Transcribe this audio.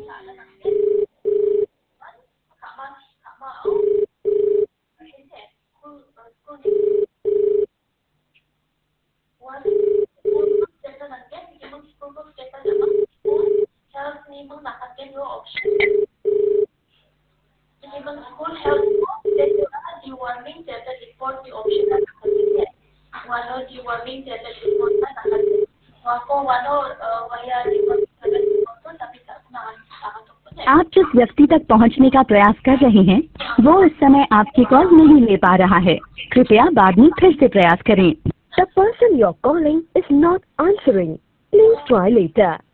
आप जिस व्यक्ति तक पहुंचने का प्रयास कर रहे हैं वो इस समय आपकी कॉल नहीं ले पा रहा है। कृपया बाद में फिर से प्रयास करें। The person you're calling is not answering. Please try later.